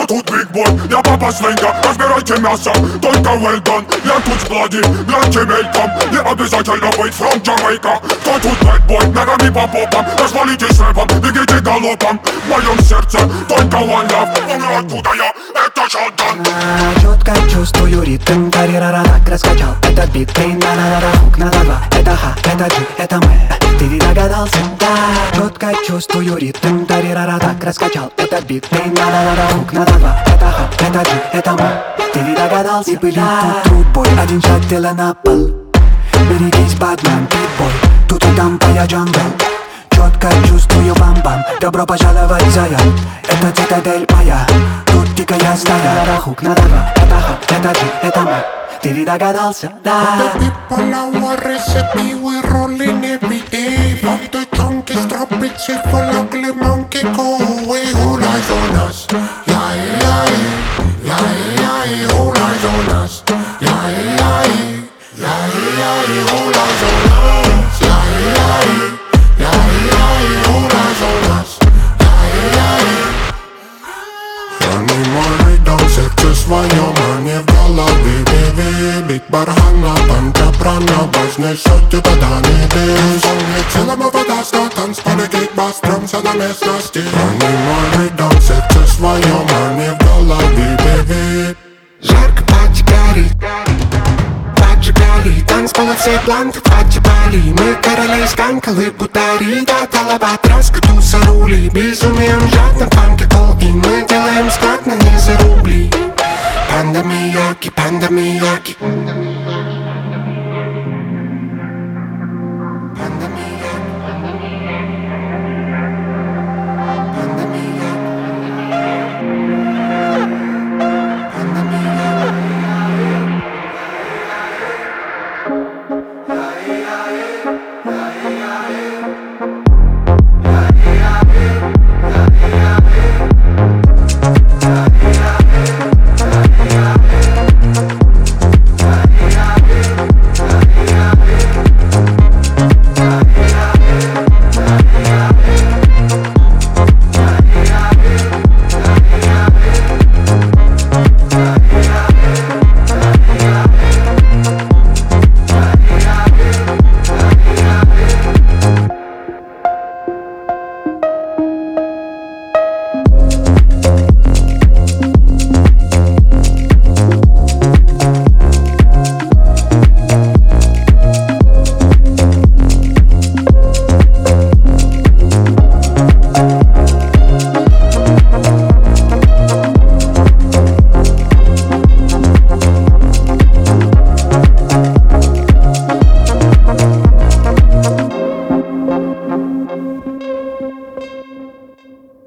тут бигбой, я папа свинка, разбирайте мясо, только well done. Я тут сплоди, гляньте мельком, не обязательно быть from Jamaica. Кто тут bad boy, ногами по попам, развалитесь рэпом, бегите галопом. В моем сердце только one love, помню откуда я, это Шалдан. Четко чувствую ритм, тарирара так раскачал этот бит. Ты на-на-на-на, хук на два, это ха, это джи, это мы. Ты ведь догадался, да. Четко чувствую ритм, тарирара так раскачал этот бит. Ты на-на-на-на, хук на два, это ха, это джи, это мы. Ты ведь догадался, были тут трудбой, один шаг тела на пол. Берегись, бадман, питбой, тут и там твоя джангл. Четко чувствую бам-бам, добро пожаловать, зая. Это цитадель моя, тут дикая стая. Хук на два, это ха, это джи, это мы. Ты ведь догадался, да. The people our recipe, we rolling every day. From the junkies, drop it, shit for ugly monkey, go away. All eyes on us, yeah, yeah, yeah, yeah, yeah. All eyes on us, yeah, yeah, yeah, yeah. All eyes on us, yeah, yeah, yeah, yeah. All eyes on us, yeah, yeah. Они мой ритм, сердце свое, мне в голове. Бит бархана, танка прана, вознесет тебя до небес. Целому вода, что танцполе, кикбас, трёмся на местности. Они мой ритм, сердце свое, мне в голове, бит. Жарко поджигали, танцпола все бланки поджигали. Мы короли сканкалы, бутари, да толова, траска, туса, рули. Безумием жадно, фанки, колки, мы делаем складно, не за рубли. Панда Мияки, панда Мияки.